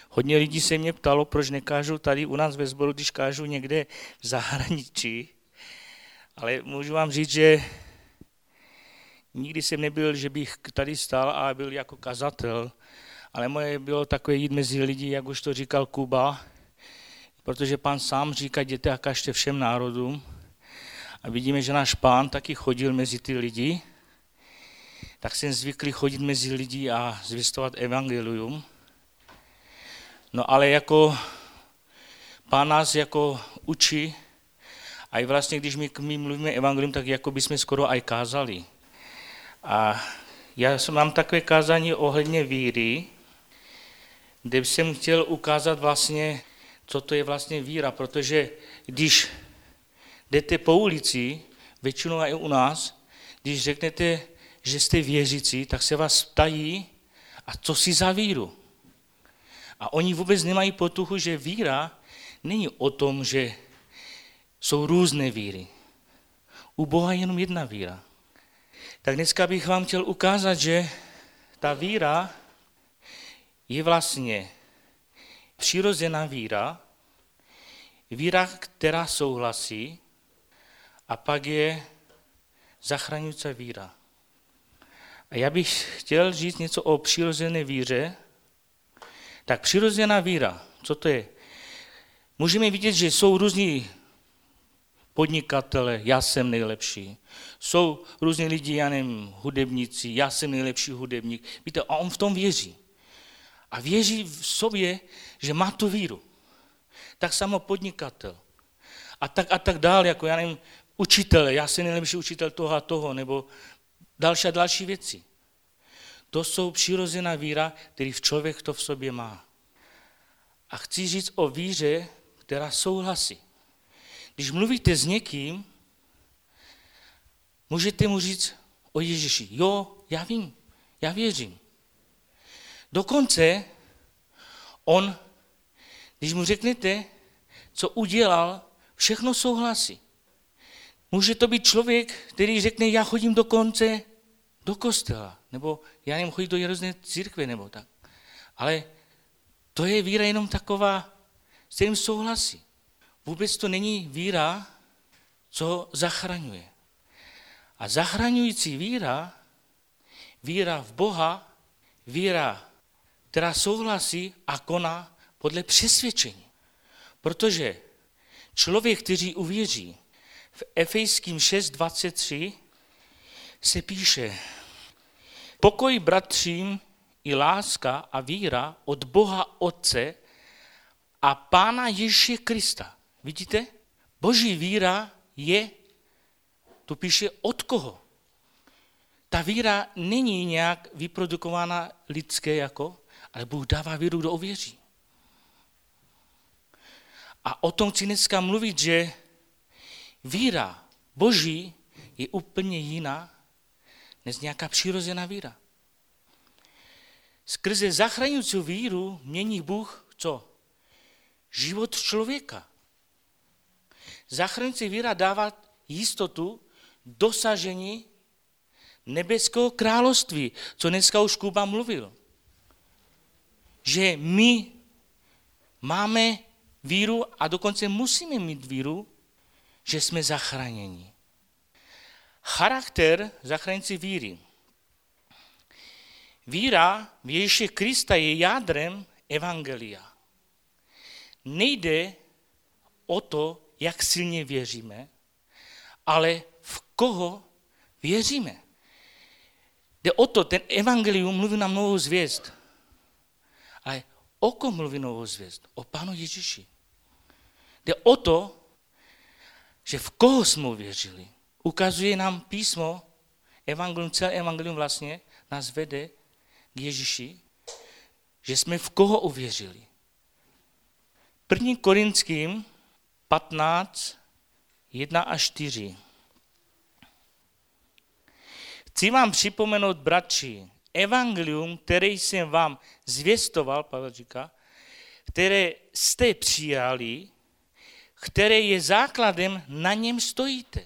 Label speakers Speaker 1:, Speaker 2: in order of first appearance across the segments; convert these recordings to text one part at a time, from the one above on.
Speaker 1: Hodně lidí se mě ptalo, proč nekážu tady u nás ve sboru, když kážu někde v zahraničí. Ale můžu vám říct, že nikdy jsem nebyl, že bych tady stál a byl jako kazatel, ale moje bylo takové jít mezi lidi, jak už to říkal Kuba, protože Pán sám říká, jděte a kažte všem národům. A vidíme, že náš Pán taky chodil mezi ty lidi, tak jsem zvyklý chodit mezi lidi a zvěstovat evangelium. No ale jako Pán nás jako učí, a i vlastně, když my mluvíme evangelium, tak jako bychom skoro aj kázali. A já mám takové kázání ohledně víry, kde jsem chtěl ukázat vlastně, co to je vlastně víra, protože když jdete po ulici, většinou i u nás, když řeknete, že jste věřící, tak se vás ptají, a co si za víru? A oni vůbec nemají potuchu, že víra není o tom, že jsou různé víry. U Boha je jenom jedna víra. Tak dneska bych vám chtěl ukázat, že ta víra je vlastně přirozená víra, víra, která souhlasí, a pak je zachraňující víra. A já bych chtěl říct něco o přirozené víře. Tak přirozená víra, co to je? Můžeme vidět, že jsou různí podnikatele, já jsem nejlepší. Jsou různí lidi, já nevím, hudebníci, já jsem nejlepší hudebník. Víte, a on v tom věří. A věří v sobě, že má tu víru. Tak samo podnikatel. A tak dál, jako já nevím, učitele, já jsem nejlepší učitel toho a toho, nebo další věci. To jsou přirozená víra, který v člověk to v sobě má. A chci říct o víře, která souhlasí. Když mluvíte s někým, můžete mu říct o Ježíši. Jo, já vím, já věřím. Dokonce on, když mu řeknete, co udělal, všechno souhlasí. Může to být člověk, který řekne, já chodím dokonce do kostela, nebo já nevím, chodím do různé církve, nebo tak. Ale to je víra jenom taková, s kterým souhlasí. Vůbec to není víra, co zachraňuje. A zachraňující víra, víra v Boha, víra, která souhlasí a koná podle přesvědčení. Protože člověk, který uvěří, v Efeským 6:23 se píše: pokoj bratřím i láska a víra od Boha Otce a Pána Ježíše Krista. Vidíte? Boží víra je, tu píše od koho. Ta víra není nějak vyprodukována lidské jako, ale Bůh dává víru, kdo uvěří. A o tom chci dneska mluvit, že víra Boží je úplně jiná než nějaká přirozená víra. Skrze zachraňující víru mění Bůh co? Život člověka. Zachraňující víra dává jistotu dosažení nebeského království, co dneska už Kuba mluvil. Že my máme víru a dokonce musíme mít víru, že jsme zachráněni. Charakter zachraňující víry. Víra v Ježíše Krista je jádrem evangelia. Nejde o to, jak silně věříme, ale v koho věříme. Jde o to, ten evangelium mluví nám novou zvěst. Ale o kom mluví novou zvěst? O Pánu Ježíši. Jde o to, že v koho jsme věřili. Ukazuje nám písmo, evangelium, celé evangelium vlastně nás vede k Ježíši, že jsme v koho uvěřili. 1. Korinským 15, 1 až 4. Chci vám připomenout, bratři, evangelium, které jsem vám zvěstoval, Pavel říká, které jste přijali, které je základem, na něm stojíte.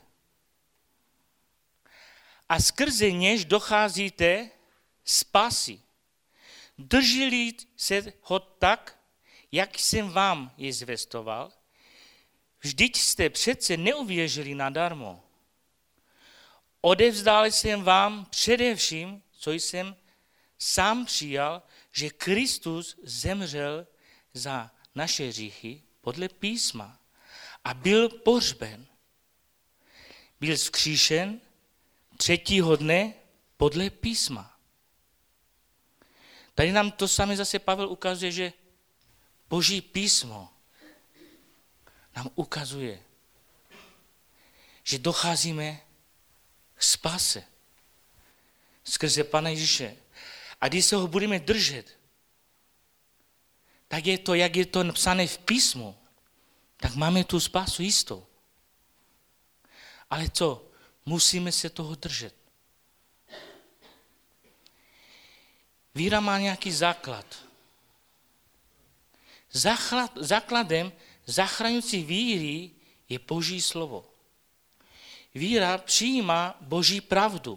Speaker 1: A skrze něž docházíte spásy. Drží se ho tak, jak jsem vám je zvestoval, vždyť jste přece neuvěřili nadarmo. Odevzdal jsem vám především, co jsem sám přijal, že Kristus zemřel za naše hříchy podle písma a byl pohřben. Byl vzkříšen 3. dne podle písma. Tady nám to samé zase Pavel ukazuje, že Boží písmo nám ukazuje, že docházíme k spáse skrze Pana Ježíše. A když se ho budeme držet, tak je to, jak je to napsané v písmu, tak máme tu spásu jistou. Ale co? Musíme se toho držet. Víra má nějaký základ. Základem zachraňující víry je Boží slovo. Víra přijímá Boží pravdu.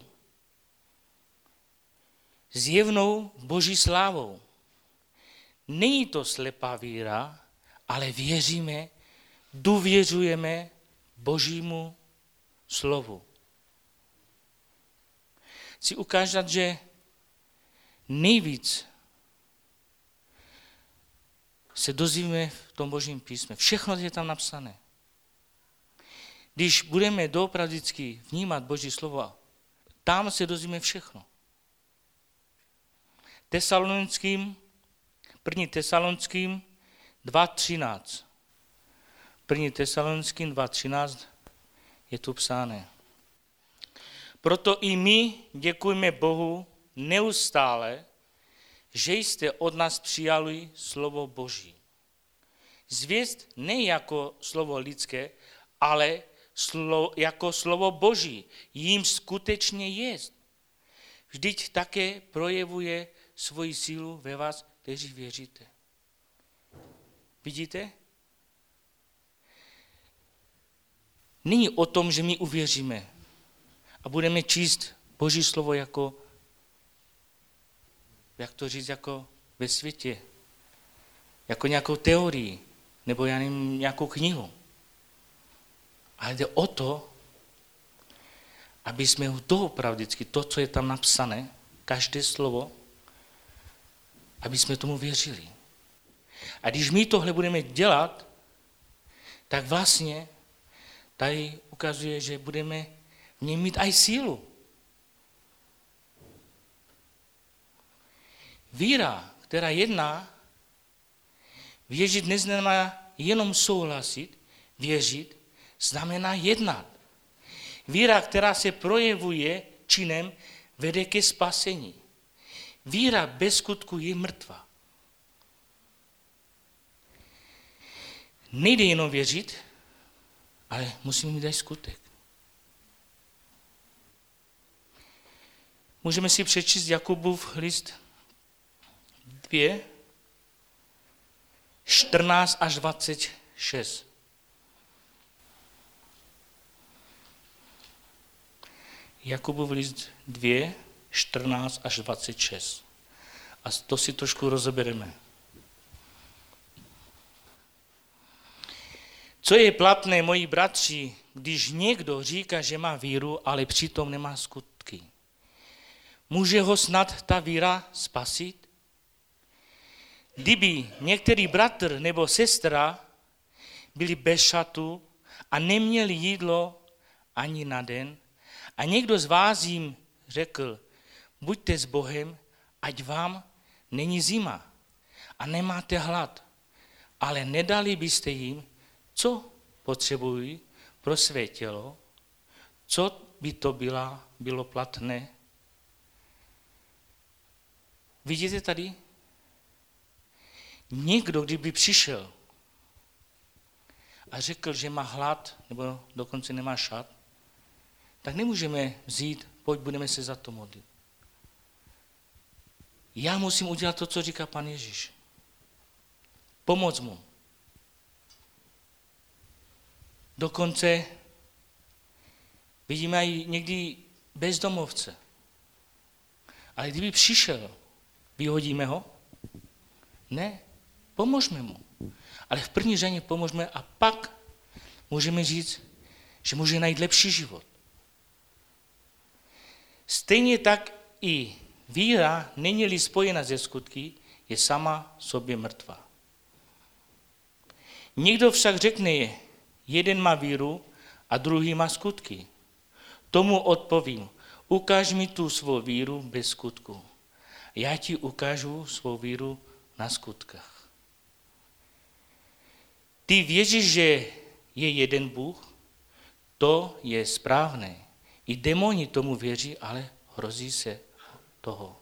Speaker 1: Zjevnou Boží slávou. Není to slepá víra, ale věříme, důvěřujeme Božímu slovu. Chci ukázat, že nejvíc se dozvíme v tom Božím písme. Všechno je tam napsané. Když budeme doopravdy vnímat Boží slovo, tam se dozvíme všechno. 1. Tesalonickým 2.13. 1. Tesalonickým 2.13 je tu psáno. Proto i my děkujeme Bohu neustále, že jste od nás přijali slovo Boží. Zvěst ne jako slovo lidské, ale jako slovo Boží. Jím skutečně jest. Vždyť také projevuje svoji sílu ve vás, kteří věříte. Vidíte? Není o tom, že my uvěříme a budeme číst Boží slovo jako, jak to říct, jako ve světě, jako nějakou teorii, nebo já nevím, nějakou knihu. Ale jde o to, aby jsme doopravdy to, co je tam napsané, každé slovo, aby jsme tomu věřili. A když my tohle budeme dělat, tak vlastně tady ukazuje, že budeme v něm mít aj sílu. Víra, která jedná, věřit neznamená jenom souhlasit, věřit znamená jednat. Víra, která se projevuje činem, vede ke spasení. Víra bez skutku je mrtvá. Nejde jenom věřit, ale musíme mít aj skutek. Můžeme si přečíst Jakubův list 2, 14 až 26. Jakubův list 2, 14 až 26. A to si trošku rozebereme. Co je platné, moji bratři, když někdo říká, že má víru, ale přitom nemá skutky? Může ho snad ta víra spasit? Kdyby některý bratr nebo sestra byli bez šatu a neměli jídlo ani na den, a někdo z vás jim řekl, buďte s Bohem, ať vám není zima a nemáte hlad, ale nedali byste jim, co potřebují pro své tělo, co by to bylo platné. Vidíte tady? Někdo, kdyby přišel a řekl, že má hlad, nebo dokonce nemá šat, tak nemůžeme vzít, pojď, budeme se za to modlit. Já musím udělat to, co říká Pan Ježíš. Pomoc mu. Dokonce vidíme i někdy bezdomovce. Ale kdyby přišel, vyhodíme ho? Ne. Pomožme mu. Ale v první řadě pomožme a pak můžeme říct, že může najít lepší život. Stejně tak i víra, není-li spojena ze skutky, je sama sobě mrtvá. Někdo však řekne, jeden má víru a druhý má skutky. Tomu odpovím, ukáž mi tu svou víru bez skutku. Já ti ukážu svou víru na skutkách. Ty věříš, že je jeden Bůh? To je správné. I démoni tomu věří, ale hrozí se toho.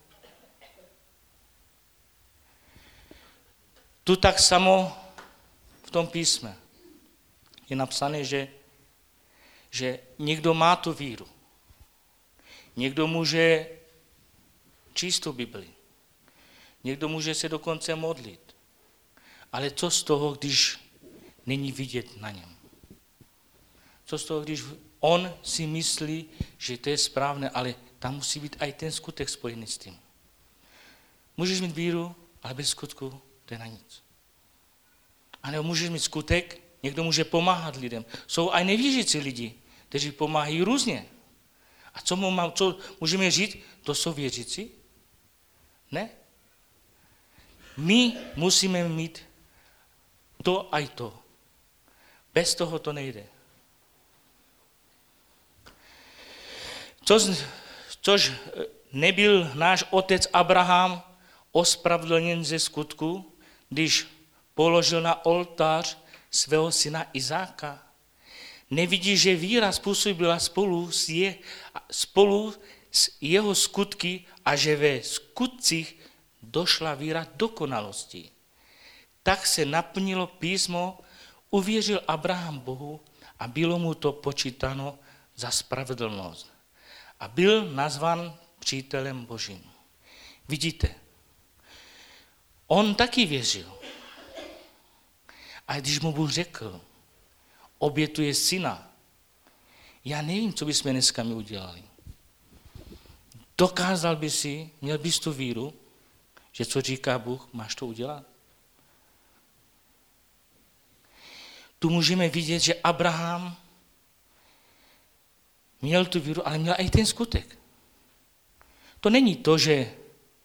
Speaker 1: Tu tak samo v tom písme je napsané, že někdo má tu víru. Někdo může číst tu Bibli. Někdo může se dokonce modlit. Ale co z toho, když není vidět na něm? Co z toho, když on si myslí, že to je správné, ale tam musí být i ten skutek spojený s tím. Můžeš mít víru, ale bez skutku to je na nic. A nebo můžeš mít skutek, někdo může pomáhat lidem. Jsou i nevěřící lidi, kteří pomáhají různě. A co můžeme říct, to jsou věřící? Ne. My musíme mít to a i to. Bez toho to nejde. Což nebyl náš otec Abraham ospravedlněn ze skutku, když položil na oltář svého syna Izáka. Nevidí, že víra způsobila spolu s jeho skutky a že ve skutcích došla víra dokonalosti. Tak se naplnilo písmo, uvěřil Abraham Bohu a bylo mu to počítáno za spravedlnost. A byl nazván přítelem Božím. Vidíte, on taky věřil. A když mu Bůh řekl, obětuje syna, já nevím, co bychom dneska mi udělali. Dokázal by si, měl bys tu víru, že co říká Bůh, máš to udělat? Tu můžeme vidět, že Abraham měl tu víru, ale měl i ten skutek. To není to, že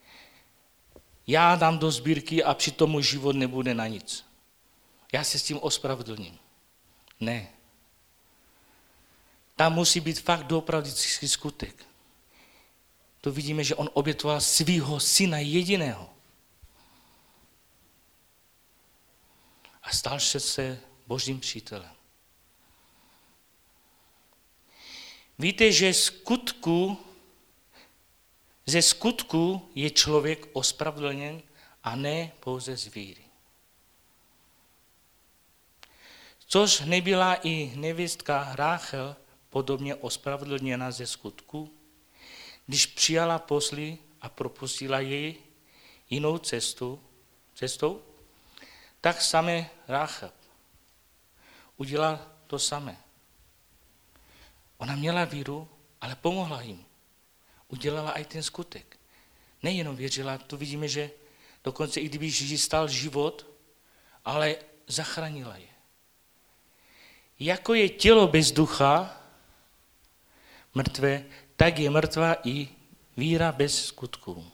Speaker 1: já dám do sbírky a přitom můj život nebude na nic. Já se s tím ospravedlním. Ne. Tam musí být fakt doopravdický skutek. To vidíme, že on obětoval svého syna jediného. A stal se Božím přítelem. Víte, že ze skutku je člověk ospravedlněn a ne pouze z víry. Což nebyla i nevěstka Ráchel podobně ospravedlněna ze skutku, když přijala posly a propustila jej jinou cestou, tak samé Ráchel udělala to samé. Ona měla víru, ale pomohla jim. Udělala i ten skutek. Nejenom věřila, tu vidíme, že dokonce i kdyby jí stal život, ale zachránila je. Jako je tělo bez ducha mrtvé, tak je mrtvá i víra bez skutků.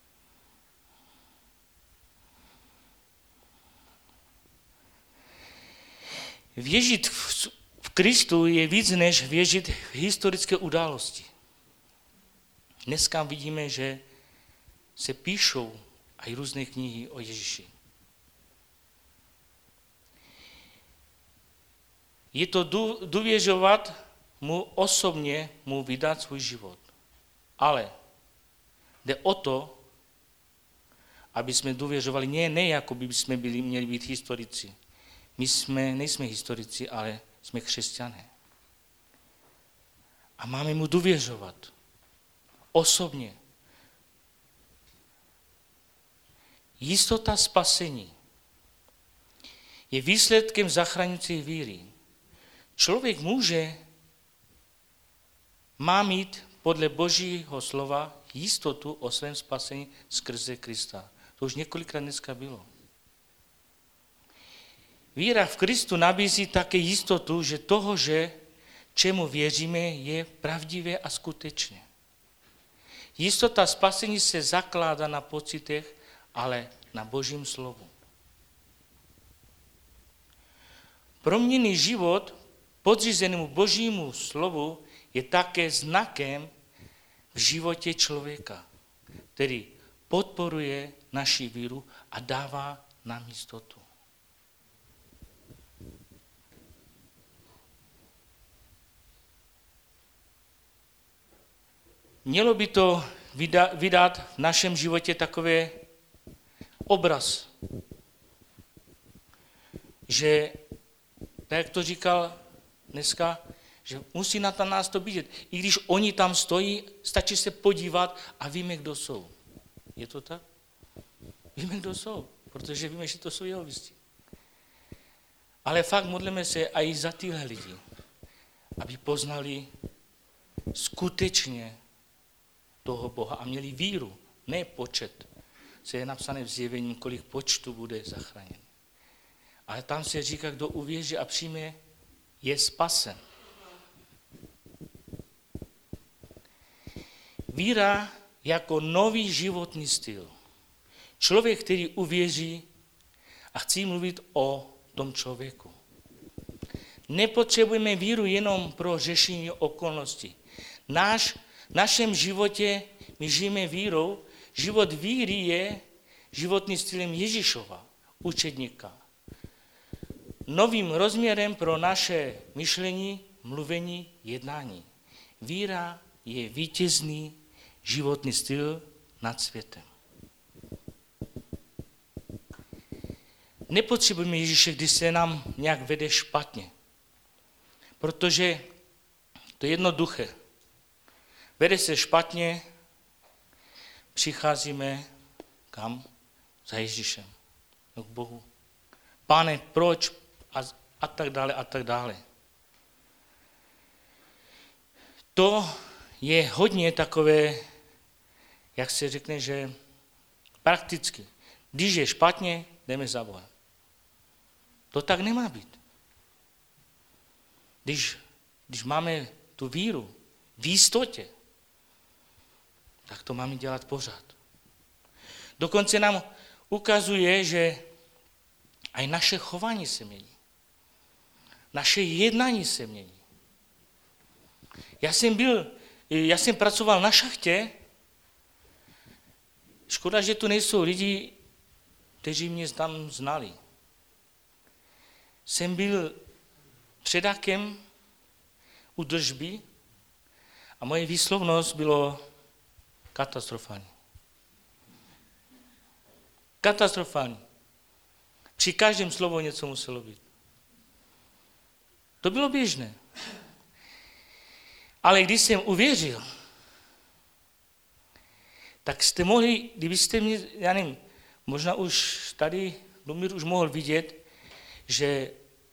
Speaker 1: Věřit v Kristu je víc než věřit v historické události. Dneska vidíme, že se píšou i různé knihy o Ježíši. Je to důvěřovat mu osobně, mu vydat svůj život. Ale jde o to, aby jsme důvěřovali ne jako by jsme měli být historici. My nejsme historici, ale jsme křesťané. A máme mu důvěřovat. Osobně. Jistota spasení je výsledkem zachraňující víry. Člověk má mít podle Božího slova jistotu o svém spasení skrze Krista. To už několikrát dneska bylo. Víra v Kristu nabízí také jistotu, že toho, že čemu věříme, je pravdivé a skutečné. Jistota spasení se zakládá na pocitech, ale na Božím slovu. Proměnný život podřízenému Božímu slovu je také znakem v životě člověka, který podporuje naši víru a dává nám jistotu. Mělo by to vydat v našem životě takový obraz, že, tak jak to říkal dneska, že musí na nás to vidět. I když oni tam stojí, stačí se podívat a víme, kdo jsou. Je to tak? Víme, kdo jsou, protože víme, že to jsou jehovisti. Ale fakt modlíme se i za tyhle lidi, aby poznali skutečně toho Boha a měli víru, ne počet. Co je napsané v Zjevení, kolik počtu bude zachráněn. Ale tam se říká, kdo uvěří a přijme, je spasen. Víra jako nový životní styl. Člověk, který uvěří a chci mluvit o tom člověku. Nepotřebujeme víru jenom pro řešení okolností. V našem životě my žijeme vírou. Život víry je životním stylem Ježíšova, učedníka. Novým rozměrem pro naše myšlení, mluvení, jednání. Víra je vítězný životní styl nad světem. Nepotřebujeme Ježíše, když se nám nějak vede špatně, protože to je jednoduché. Vede se špatně, přicházíme kam? Za Ježíšem, k Bohu. Pane, proč? A tak dále, a tak dále. To je hodně takové, jak se řekne, že prakticky. Když je špatně, jdeme za Bohem. To tak nemá být. Když máme tu víru v jistotě, tak to máme dělat pořád. Dokonce nám ukazuje, že i naše chování se mění. Naše jednání se mění. Já jsem pracoval na šachtě. Škoda, že tu nejsou lidi, kteří mě tam znali. Jsem byl předákem údržby a moje výslovnost bylo katastrofální. Katastrofální. Při každém slovu něco muselo být. To bylo běžné. Ale když jsem uvěřil, tak jste mohli, kdybyste mě, já nevím, možná už tady Lumír už mohl vidět, že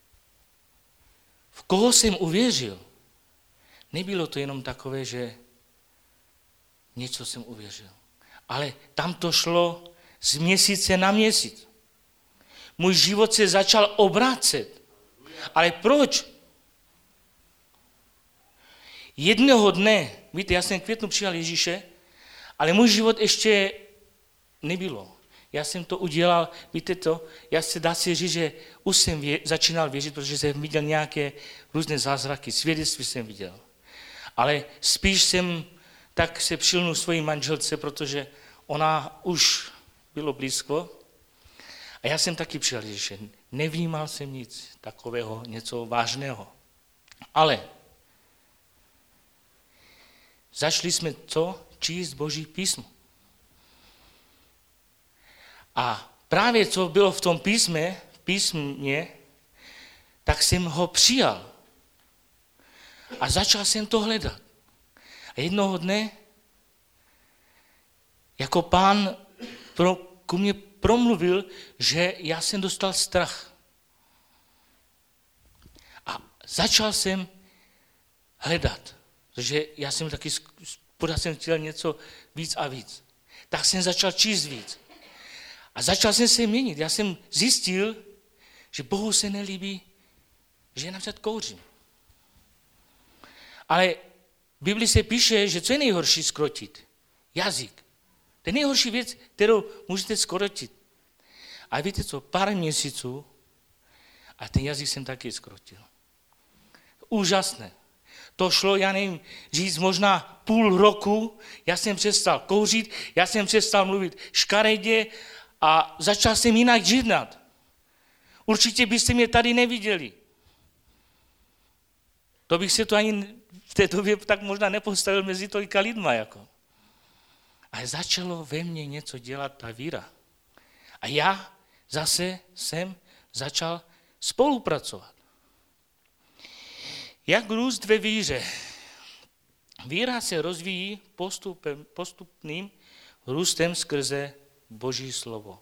Speaker 1: v koho jsem uvěřil, nebylo to jenom takové, že něco jsem uvěřil. Ale tam to šlo z měsíce na měsíc. Můj život se začal obrácet. Ale proč? Jednoho dne, víte, já jsem v květnu přijal Ježíše, ale můj život ještě nebylo. Já jsem to udělal, víte to, dá se říct, že už jsem začínal věřit, protože jsem viděl nějaké různé zázraky, svědectví jsem viděl. Ale spíš jsem tak se přilnul svojí manželce, protože ona už bylo blízko. A já jsem taky přijal Ježíše. Nevnímal jsem nic takového, něco vážného. Ale začali jsme číst Boží písmo. A právě co bylo v tom písmě, tak jsem ho přijal. A začal jsem to hledat. A jednoho dne, jako Pán ku mně promluvil, že já jsem dostal strach. A začal jsem hledat, protože já jsem taky pořád jsem chtěl něco víc a víc. Tak jsem začal číst víc. A začal jsem se měnit. Já jsem zjistil, že Bohu se nelíbí, že například kouřím. Ale v Biblii se píše, že co je nejhorší skrotit? Jazyk. To je nejhorší věc, kterou můžete skrotit. A víte co, pár měsíců a ten jazyk jsem taky skrotil. Úžasné. To šlo, já nevím, říct možná půl roku, já jsem přestal kouřit, já jsem přestal mluvit škaredě a začal jsem jinak žít. Určitě byste mě tady neviděli. To bych se to ani v té době tak možná nepostavil mezi tolika lidma. Jako. Ale začalo ve mně něco dělat ta víra. A já zase jsem začal spolupracovat. Jak růst ve víře? Víra se rozvíjí postupným růstem skrze Boží slovo.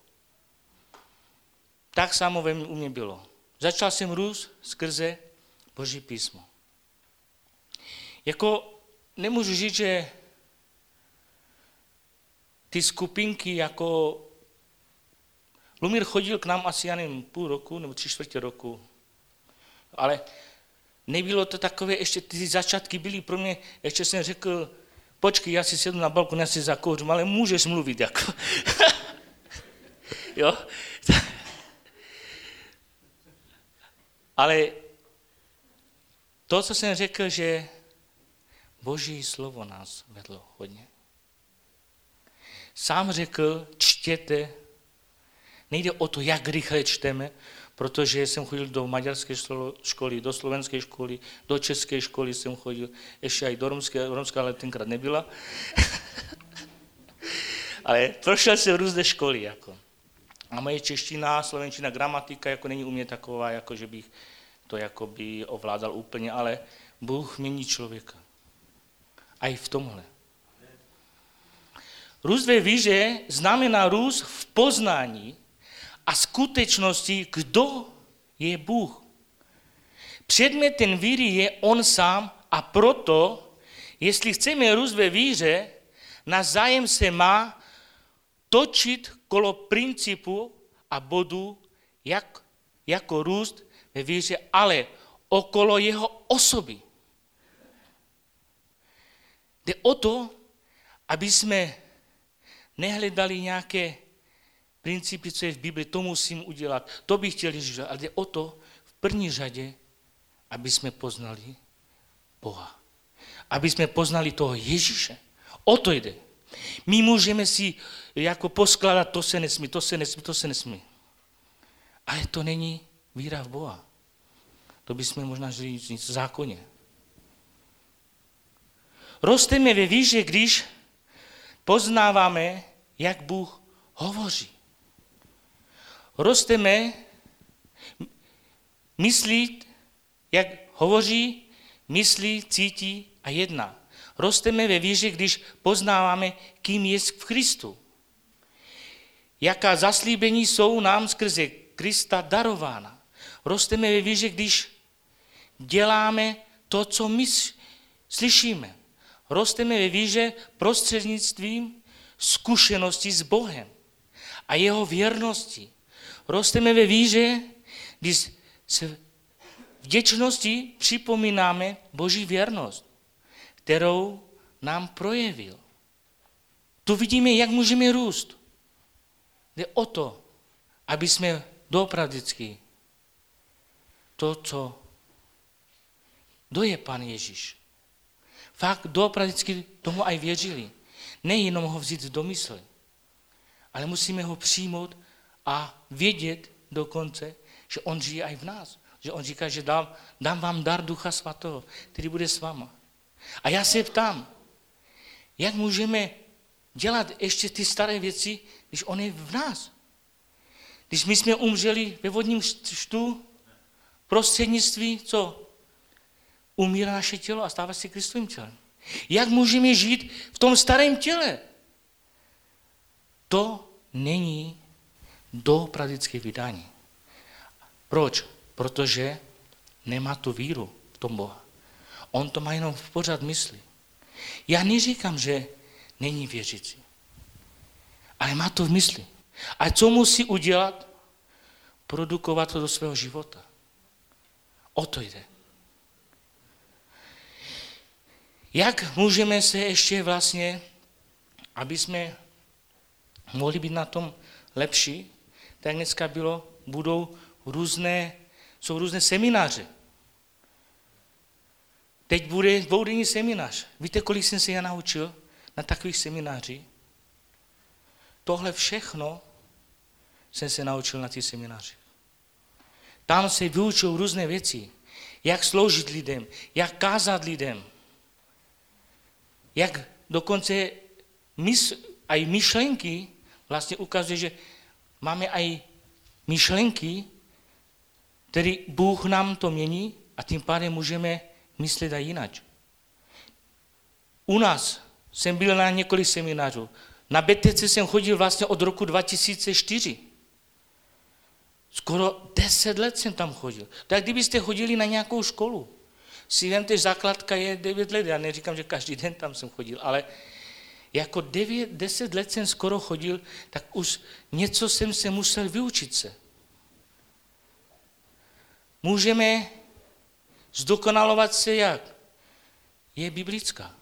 Speaker 1: Tak samo u mě bylo. Začal jsem růst skrze Boží písmo. Jako nemůžu říct, že ty skupinky, jako Lumír chodil k nám asi, já nevím, půl roku nebo 3/4 roku, ale nebylo to takové, ještě ty začátky byly pro mě, ještě jsem řekl, počkej, já si sednu na balkon, já si zakouřím, ale můžeš mluvit, jako. Jo? Ale to, co jsem řekl, že Boží slovo nás vedlo hodně. Sám řekl, čtěte, nejde o to, jak rychle čteme, protože jsem chodil do maďarské školy, do slovenské školy, do české školy jsem chodil, ještě i do romské, ale tenkrát nebyla. Ale prošel jsem různé školy. Jako. A moje čeština, slovenčina, gramatika jako není u mě taková, jako že bych to jakoby ovládal úplně, ale Bůh mění člověka. A i v tomhle. Růst ve víře znamená růst v poznání a skutečnosti, kdo je Bůh. Předmětem víry je on sám a proto, jestli chceme růst ve víře, náš zájem se má točit kolo principu a bodu, jako růst ve víře, ale okolo jeho osoby. Jde o to, aby jsme nehledali nějaké principy, co je v Bibli, to musím udělat, to bych chtěl říct, ale jde o to v první řadě, aby jsme poznali Boha. Aby jsme poznali toho Ježíše. O to jde. My můžeme si jako poskládat, to se nesmí, to se nesmí, to se nesmí. Ale to není víra v Boha. To bychom možná říct v zákoně. Rosteme ve víře, když poznáváme, jak Bůh hovoří. Rosteme, myslí, jak hovoří, myslí, cítí a jedná. Rosteme ve víře, když poznáváme, kým je v Kristu. Jaká zaslíbení jsou nám skrze Krista darována. Rosteme ve víře, když děláme to, co my slyšíme. Rosteme ve víře prostřednictvím zkušenosti s Bohem a jeho věrnosti. Rosteme ve víře, když se vděčnosti připomínáme Boží věrnost, kterou nám projevil. Tu vidíme, jak můžeme růst. Jde o to, aby jsme doopravdycky kdo je Pán Ježíš. Fakt doopravdycky tomu aj věřili. Nejenom ho vzít do mysli, ale musíme ho přijmout a vědět dokonce, že on žije aj v nás. Že on říká, že dám vám dar Ducha Svatého, který bude s váma. A já se ptám, jak můžeme dělat ještě ty staré věci, když on je v nás? Když my jsme umřeli ve vodním křtu, prostřednictví, co? Umírá naše tělo a stává se Kristovým tělem. Jak můžeme žít v tom starém těle? To není doopravdické vydání. Proč? Protože nemá tu víru v tom Boha. On to má jenom v pořád mysli. Já neříkám, že není věřící, ale má to v mysli. A co musí udělat? produkovat to do svého života. O to jde. Jak můžeme se ještě vlastně, aby jsme mohli být na tom lepší, tak dneska jsou různé semináře. Teď bude dvoudenní seminář. Víte, kolik jsem se já naučil na takových seminářích? Tohle všechno jsem se naučil na těch seminářích. Tam se vyučují různé věci. Jak sloužit lidem, jak kázat lidem, jak dokonce aj myšlenky vlastně ukazuje, že máme aj myšlenky, které Bůh nám to mění a tím pádem můžeme myslet aj jinak. U nás jsem byl na několik seminářů. Na BTC jsem chodil vlastně od roku 2004. Skoro 10 let jsem tam chodil. Tak kdybyste chodili na nějakou školu, si vemte, základka je 9 let, já neříkám, že každý den tam jsem chodil, ale jako 10 let jsem skoro chodil, tak už něco jsem se musel vyučit se. Můžeme zdokonalovat se jak? Je biblická.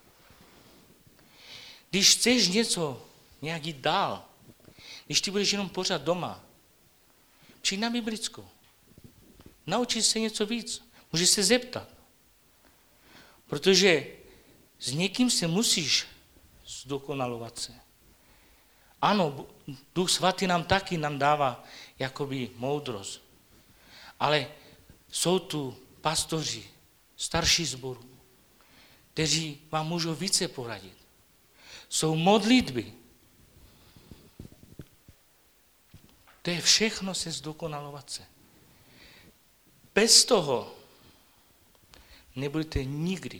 Speaker 1: Když chceš něco nějak jít dál, když ty budeš jenom pořád doma, přijď na biblickou. Naučit se něco víc. Můžeš se zeptat. Protože s někým se musíš zdokonalovat se. Ano, Duch Svatý nám taky dává jakoby moudrost. Ale jsou tu pastoři, starší sboru, kteří vám můžou více poradit. Jsou modlitby. To je všechno se zdokonalovat se. Bez toho nebudete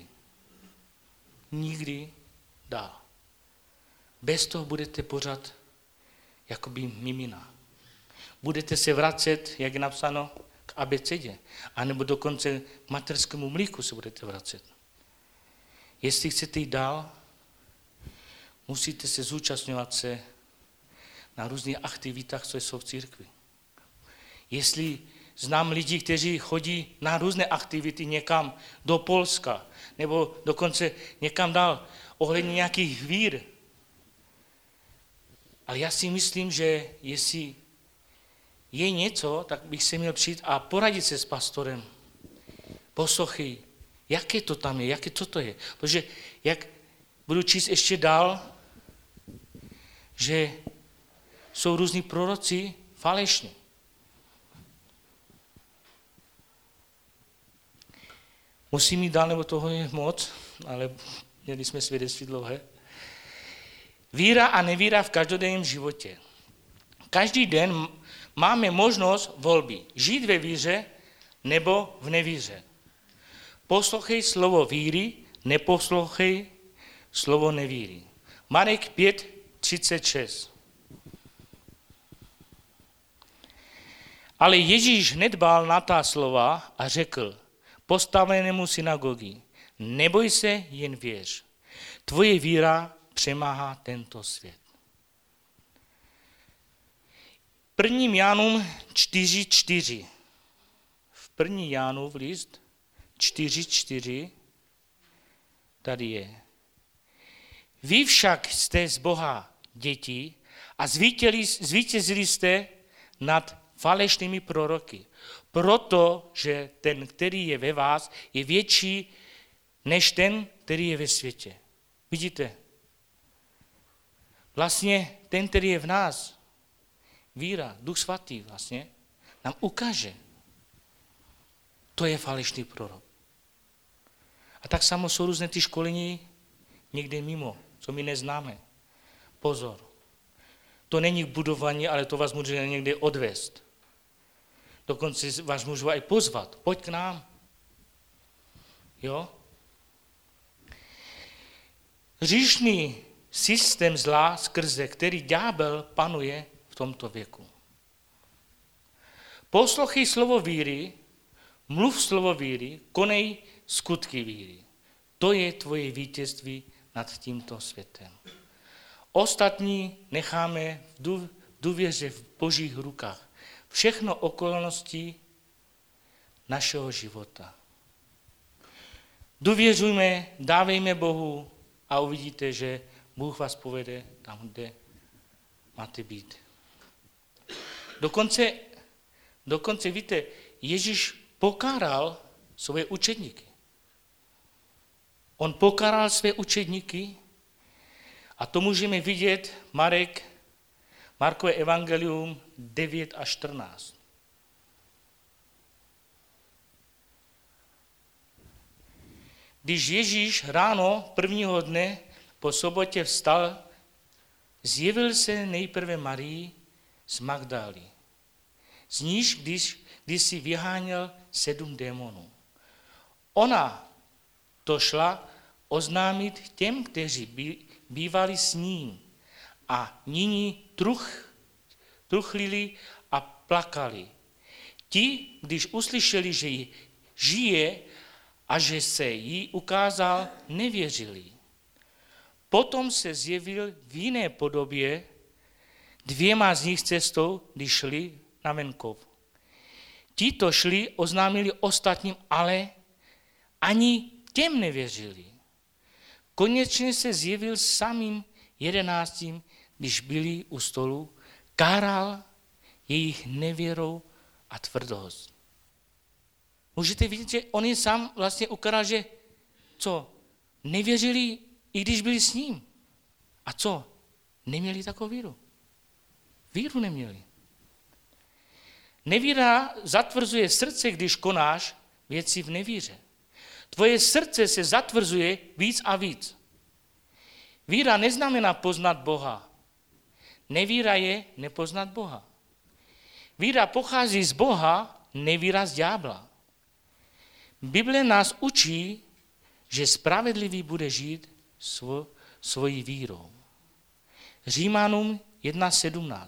Speaker 1: nikdy dál. Bez toho budete pořád jakoby mimina. Budete se vracet, jak je napsáno, k abecedě, anebo dokonce k mateřskému mlíku se budete vracet. Jestli chcete jít dál, musíte se zúčastňovat se na různých aktivitách, co jsou v církvi. Jestli znám lidi, kteří chodí na různé aktivity někam do Polska, nebo dokonce někam dál, ohledně nějakých vír. Ale já si myslím, že jestli je něco, tak bych se měl přijít a poradit se s pastorem. Poslouchej, jaké to tam je, co to je. Protože jak budu číst ještě dál, že jsou různí proroci falešní. Musím jít dál, nebo toho je moc, ale měli jsme svědectví dlouhé. Víra a nevíra v každodenním životě. Každý den máme možnost volby. Žít ve víře nebo v nevíře. Poslouchej slovo víry, neposlouchej slovo nevíry. Marek 5:36. Ale Ježíš nedbal na ta slova a řekl postavenému synagogy, neboj se, jen věř. Tvoje víra přemáhá tento svět. 1. Janům 4:4. V 1. Janův list 4:4 tady je. Vy však jste z Boha děti a zvítězili jste nad falešnými proroky. Protože ten, který je ve vás, je větší než ten, který je ve světě. Vidíte? Vlastně ten, který je v nás, víra, Duch Svatý vlastně, nám ukáže. To je falešný prorok. A tak samo jsou různé ty školení někde mimo, co my neznáme. Pozor. To není budování, ale to vás může někde odvést. Dokonce vás můžu i pozvat. Pojď k nám. Jo? Hříšný systém zla, skrze který ďábel panuje v tomto věku. Poslouchej slovo víry, mluv slovo víry, konej skutky víry. To je tvoje vítězství nad tímto světem. Ostatní necháme v důvěře v Božích rukách. všechno okolnosti našeho života. Důvěřujme, dávejme Bohu a uvidíte, že Bůh vás povede tam, kde máte být. Dokonce víte, Ježíš pokáral své učedníky. On pokáral své učedníky a to můžeme vidět Markové evangelium 9 až 14. Když Ježíš ráno prvního dne po sobotě vstal, zjevil se nejprve Marii z Magdály. Z níž když si vyháněl 7 démonů. Ona to šla oznámit těm, kteří bývali s ním a nyní truchlili a plakali. Ti, když uslyšeli, že žije a že se jí ukázal, nevěřili. Potom se zjevil v jiné podobě 2 z nich cestou, když šli na venkov. Ti to šli, oznámili ostatním, ale ani těm nevěřili. Konečně se zjevil samým 11, když byli u stolu, káral jejich nevěrou a tvrdost. Můžete vidět, že on je sám vlastně ukáral, že co? Nevěřili, i když byli s ním. A co? Neměli takovou víru. Víru neměli. Nevíra zatvrzuje srdce, když konáš věci v nevíře. Tvoje srdce se zatvrzuje víc a víc. Víra neznamená poznat Boha. Nevíra je nepoznat Boha. Víra pochází z Boha, nevíra z ďábla. Bible nás učí, že spravedlivý bude žít svojí vírou. Římanům 1:17.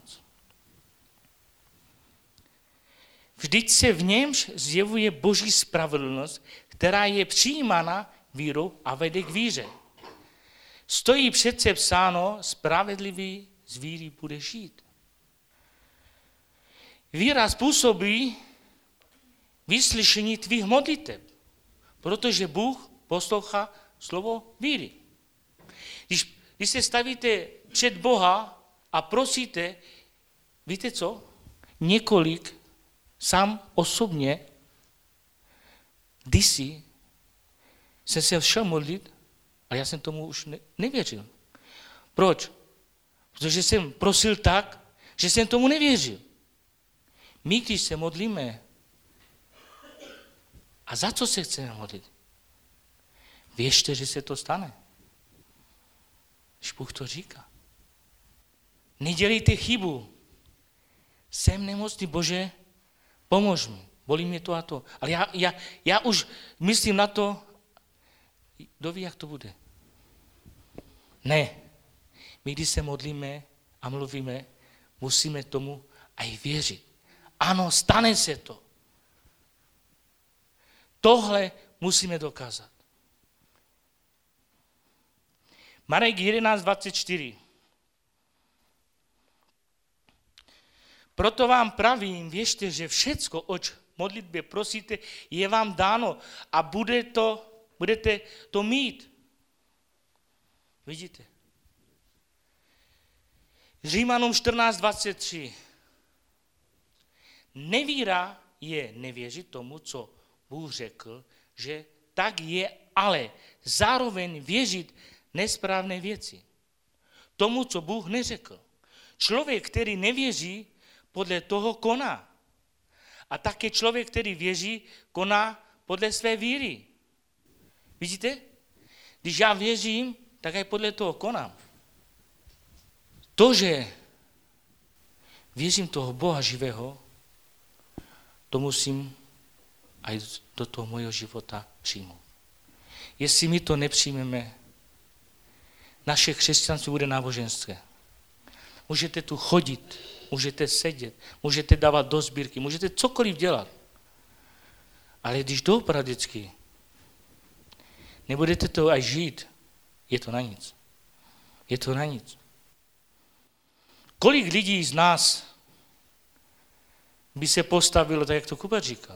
Speaker 1: Vždyť se v němž zjevuje Boží spravedlnost, která je přijímána vírou a vede k víře. Stojí přece psáno, spravedlivý z víry bude žít. Víra způsobí vyslyšení tvých modliteb, protože Bůh poslouchá slovo víry. Když se stavíte před Boha a prosíte, víte co? Několik sám osobně, kdysi jsem se šel modlit, ale já jsem tomu už nevěřil. Proč? Protože jsem prosil tak, že jsem tomu nevěřil. My, když se modlíme, a za co se chceme modlit? Věřte, že se to stane. Když Bůh to říká. Nedělejte chybu. Jsem nemocný, Bože, pomož mi. Bolí mě to a to. Ale já už myslím na to, kdo ví, jak to bude. Ne. My, když se modlíme a mluvíme, musíme tomu aj věřit. Ano, stane se to. Tohle musíme dokázat. Marek 11:24. Proto vám pravím, věřte, že všecko, oč modlitbě prosíte, je vám dáno a budete to mít. Vidíte? Římanům 14:23. Nevíra je nevěřit tomu, co Bůh řekl, že tak je, ale zároveň věřit nesprávné věci. Tomu, co Bůh neřekl. Člověk, který nevěří, podle toho koná. A také člověk, který věří, koná podle své víry. Vidíte? Když já věřím, tak aj podle toho konám. To, že věřím toho Boha živého, to musím aj do toho mojho života přijmout. Jestli my to nepřijmeme, naše křesťanství bude náboženské. Můžete tu chodit, můžete sedět, můžete dávat do sbírky, můžete cokoliv dělat. Ale když doopravdy nebudete to aj žít, je to na nic. Je to na nic. Kolik lidí z nás by se postavilo, tak jak to Kuba říkal.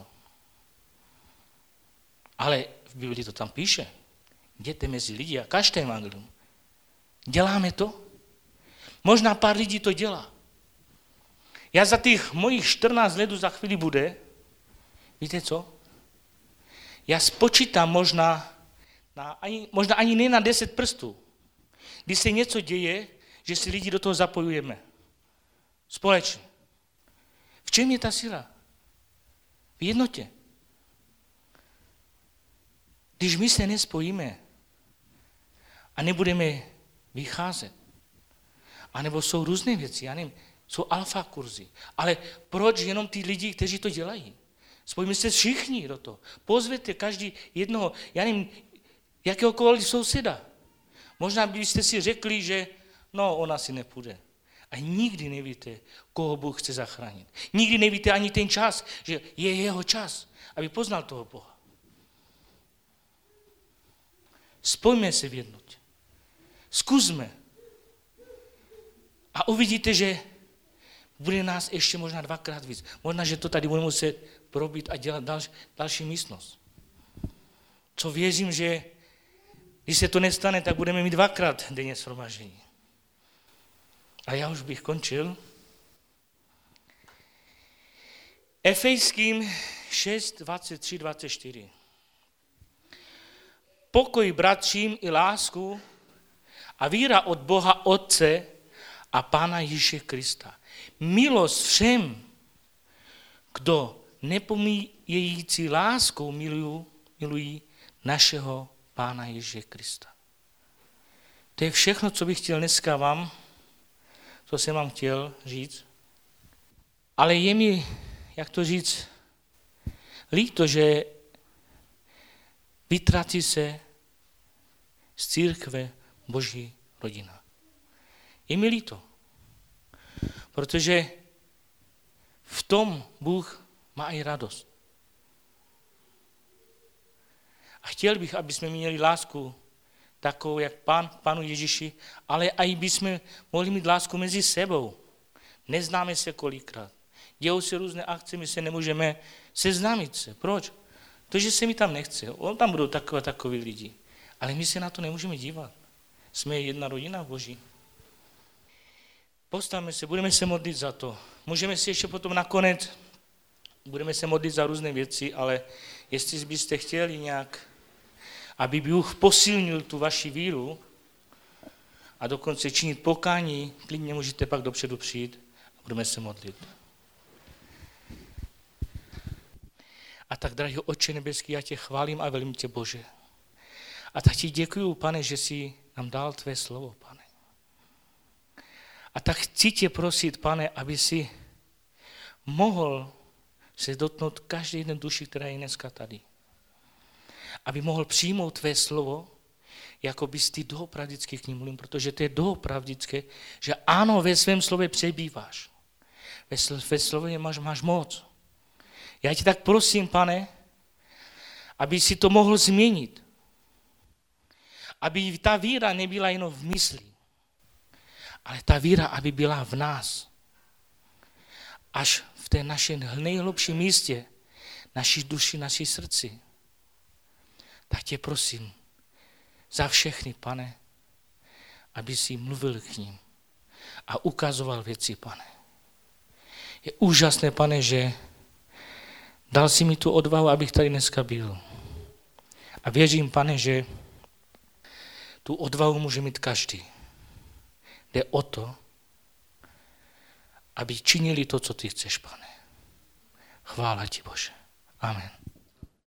Speaker 1: Ale v Biblii to tam píše. Jděte mezi lidi a kažte evangelium. Děláme to? Možná pár lidí to dělá. Já za těch mojich 14 let za chvíli bude, víte co? Já spočítám možná ani ne na 10 prstů, když se něco děje, že si lidi do toho zapojujeme. Společně. V čem je ta síla? V jednotě. Když my se nespojíme a nebudeme vycházet, anebo jsou různé věci, já nevím, jsou alfa kurzy, ale proč jenom ty lidi, kteří to dělají? Spojíme se všichni do toho. Pozvěte každý jednoho, já nevím, jakéhokoliv souseda. Možná byste si řekli, že on asi nepůjde. A nikdy nevíte, koho Bůh chce zachránit. Nikdy nevíte ani ten čas, že je jeho čas, aby poznal toho Boha. Spojme se v jednotě. Zkusme. A uvidíte, že bude nás ještě možná 2krát víc. Možná, že to tady budeme muset probít a dělat další místnost. Co věřím, že když se to nestane, tak budeme mít 2krát denně shromáždění. A já už bych končil. Efeským 6, 23, 24. Pokoj bratřím i lásku a víra od Boha Otce a Pána Ježíše Krista. Milost všem, kdo nepomíjející láskou milují našeho Pána Ježíše Krista. To je všechno, co bych chtěl dneska vám, co jsem vám chtěl říct. Ale je mi, jak to říct, líto, že vytratí se z církve Boží rodina. Je mi líto, protože v tom Bůh má i radost. A chtěl bych, aby jsme měli lásku takovou, jak Pánu Ježíši, ale i bychom mohli mít lásku mezi sebou. Neznáme se kolikrát. Dějou se různé akce, my se nemůžeme seznámit se. Proč? Protože se mi tam nechce. Tam budou takoví lidi. Ale my se na to nemůžeme dívat. Jsme jedna rodina Boží. Postavme se, budeme se modlit za to. Můžeme si ještě potom nakonec, budeme se modlit za různé věci, ale jestli byste chtěli nějak, aby Bůh posilnil tu vaši víru a dokonce činit pokání, klidně můžete pak dopředu přijít a budeme se modlit. A tak, drahý Otče nebeský, já tě chválím a velím tě, Bože. A tak ti děkuju, Pane, že jsi nám dal tvé slovo, Pane. A tak chci tě prosit, Pane, aby si mohl se dotknout každé jedné duši, která je dneska tady. Aby mohl přijmout tvé slovo, jako bys ty doopravdicky k ním mluvil, protože to je doopravdické, že ano, ve svém slově přebýváš. Ve slově máš moc. Já tě tak prosím, Pane, aby si to mohl změnit. Aby ta víra nebyla jenom v mysli, ale ta víra, aby byla v nás. Až v té našem nejhlubším místě, naší duši, naší srdci. Tak tě prosím za všechny, Pane, aby si mluvil k ním a ukazoval věci, Pane. Je úžasné, Pane, že dal si mi tu odvahu, abych tady dneska byl. A věřím, Pane, že tu odvahu může mít každý. Jde o to, aby činili to, co ty chceš, Pane. Chvála ti, Bože. Amen.